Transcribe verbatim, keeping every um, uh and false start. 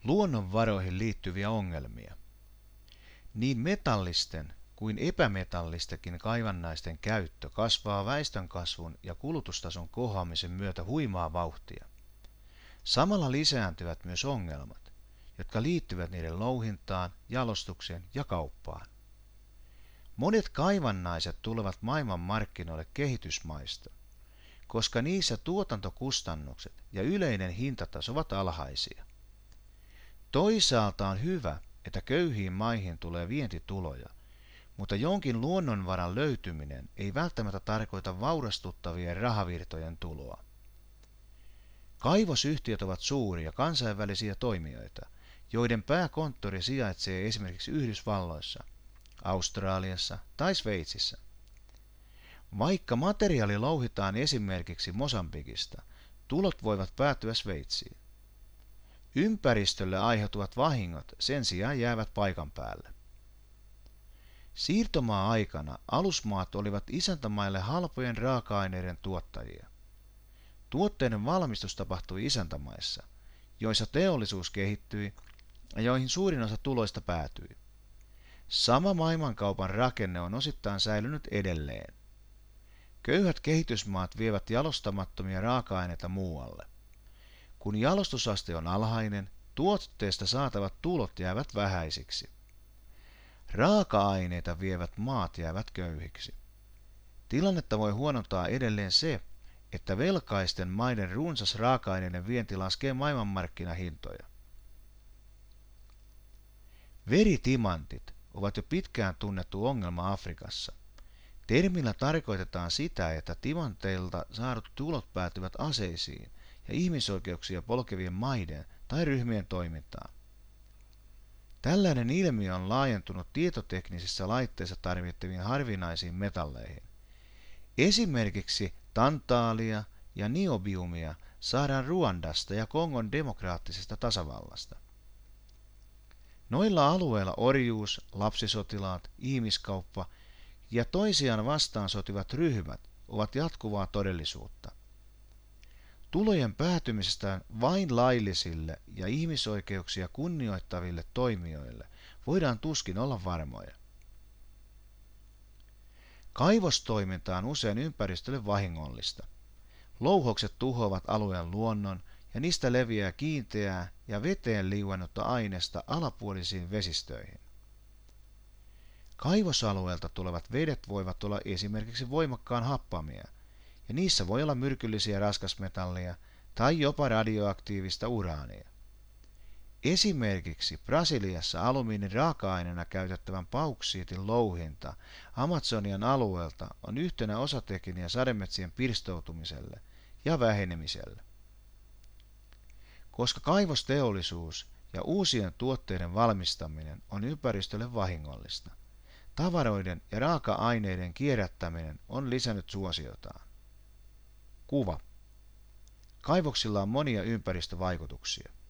Luonnonvaroihin liittyviä ongelmia. Niin metallisten kuin epämetallistenkin kaivannaisten käyttö kasvaa väestönkasvun ja kulutustason kohoamisen myötä huimaa vauhtia. Samalla lisääntyvät myös ongelmat, jotka liittyvät niiden louhintaan, jalostukseen ja kauppaan. Monet kaivannaiset tulevat maailmanmarkkinoille kehitysmaista, koska niissä tuotantokustannukset ja yleinen hintataso ovat alhaisia. Toisaalta on hyvä, että köyhiin maihin tulee vientituloja, mutta jonkin luonnonvaran löytyminen ei välttämättä tarkoita vaurastuttavien rahavirtojen tuloa. Kaivosyhtiöt ovat suuria kansainvälisiä toimijoita, joiden pääkonttori sijaitsee esimerkiksi Yhdysvalloissa, Australiassa tai Sveitsissä. Vaikka materiaali louhitaan esimerkiksi Mosambikista, tulot voivat päätyä Sveitsiin. Ympäristölle aiheutuvat vahingot sen sijaan jäävät paikan päälle. Siirtomaa-aikana alusmaat olivat isäntämaille halpojen raaka-aineiden tuottajia. Tuotteiden valmistus tapahtui isäntämaissa, joissa teollisuus kehittyi ja joihin suurin osa tuloista päätyi. Sama maailmankaupan rakenne on osittain säilynyt edelleen. Köyhät kehitysmaat vievät jalostamattomia raaka-aineita muualle. Kun jalostusaste on alhainen, tuotteesta saatavat tulot jäävät vähäisiksi. Raaka-aineita vievät maat jäävät köyhiksi. Tilannetta voi huonontaa edelleen se, että velkaisten maiden runsas raaka-aineiden vienti laskee maailmanmarkkinahintoja. Veritimantit ovat jo pitkään tunnettu ongelma Afrikassa. Termillä tarkoitetaan sitä, että timanteilta saadut tulot päätyvät aseisiin ja ihmisoikeuksia polkevien maiden tai ryhmien toimintaan. Tällainen ilmiö on laajentunut tietoteknisissä laitteissa tarvittaviin harvinaisiin metalleihin. Esimerkiksi tantaalia ja niobiumia saadaan Ruandasta ja Kongon demokraattisesta tasavallasta. Noilla alueilla orjuus, lapsisotilaat, ihmiskauppa ja toisiaan vastaan sotivat ryhmät ovat jatkuvaa todellisuutta. Tulojen päätymisestä vain laillisille ja ihmisoikeuksia kunnioittaville toimijoille voidaan tuskin olla varmoja. Kaivostoiminta on usein ympäristölle vahingollista. Louhokset tuhoavat alueen luonnon ja niistä leviää kiinteää ja veteen liuennutta ainesta alapuolisiin vesistöihin. Kaivosalueelta tulevat vedet voivat olla esimerkiksi voimakkaan happamia, ja niissä voi olla myrkyllisiä raskasmetallia tai jopa radioaktiivista uraania. Esimerkiksi Brasiliassa alumiinin raaka-aineena käytettävän bauksiitin louhinta Amazonian alueelta on yhtenä osatekijänä sademetsien pirstoutumiselle ja vähenemiselle. Koska kaivosteollisuus ja uusien tuotteiden valmistaminen on ympäristölle vahingollista, tavaroiden ja raaka-aineiden kierrättäminen on lisännyt suosiotaan. Kuva. Kaivoksilla on monia ympäristövaikutuksia.